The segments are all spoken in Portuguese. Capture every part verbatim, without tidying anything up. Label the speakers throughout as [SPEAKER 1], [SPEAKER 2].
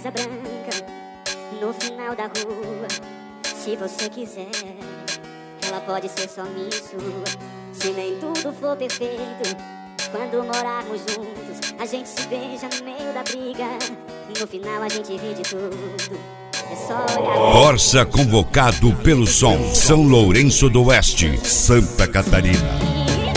[SPEAKER 1] casa branca no final da rua. Se você quiser, ela pode ser só minha e sua. Se nem tudo for perfeito, quando morarmos juntos, a gente se beija no meio da briga. No final a gente ri de tudo. É só olhar.
[SPEAKER 2] Corsa convocado pelo som São Lourenço do Oeste, Santa Catarina.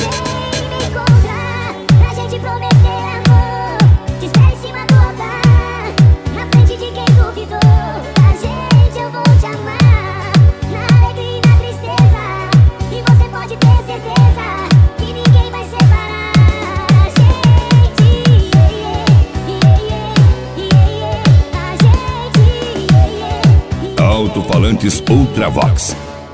[SPEAKER 2] Alto-falantes Ultravox.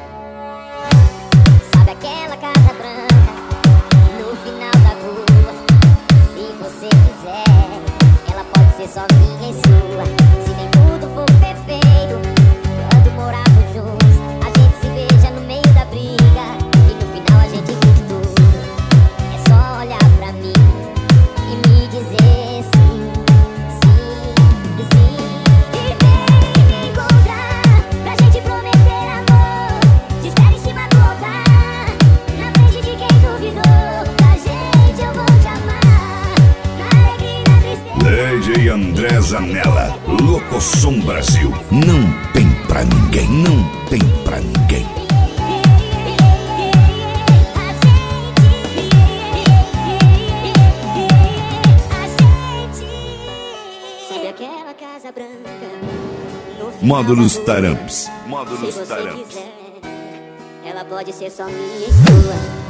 [SPEAKER 1] Sabe aquela casa branca no final da rua? Se você quiser, ela pode ser só minha e sua. Se nem tudo for perfeito, quando morarmos juntos, a gente se beija no meio da briga. E no final a gente ri de tudo. É só olhar pra mim e me dizer sim, sim, sim.
[SPEAKER 2] D J André Zanella, Locosom Brasil. Não tem pra ninguém, não tem pra ninguém.
[SPEAKER 1] Sabe aquela casa branca no final
[SPEAKER 2] Módulos
[SPEAKER 1] da rua?
[SPEAKER 2] Taramps.
[SPEAKER 1] Se
[SPEAKER 2] Módulos
[SPEAKER 1] você
[SPEAKER 2] Taramps.
[SPEAKER 1] quiser, ela pode ser só minha e sua.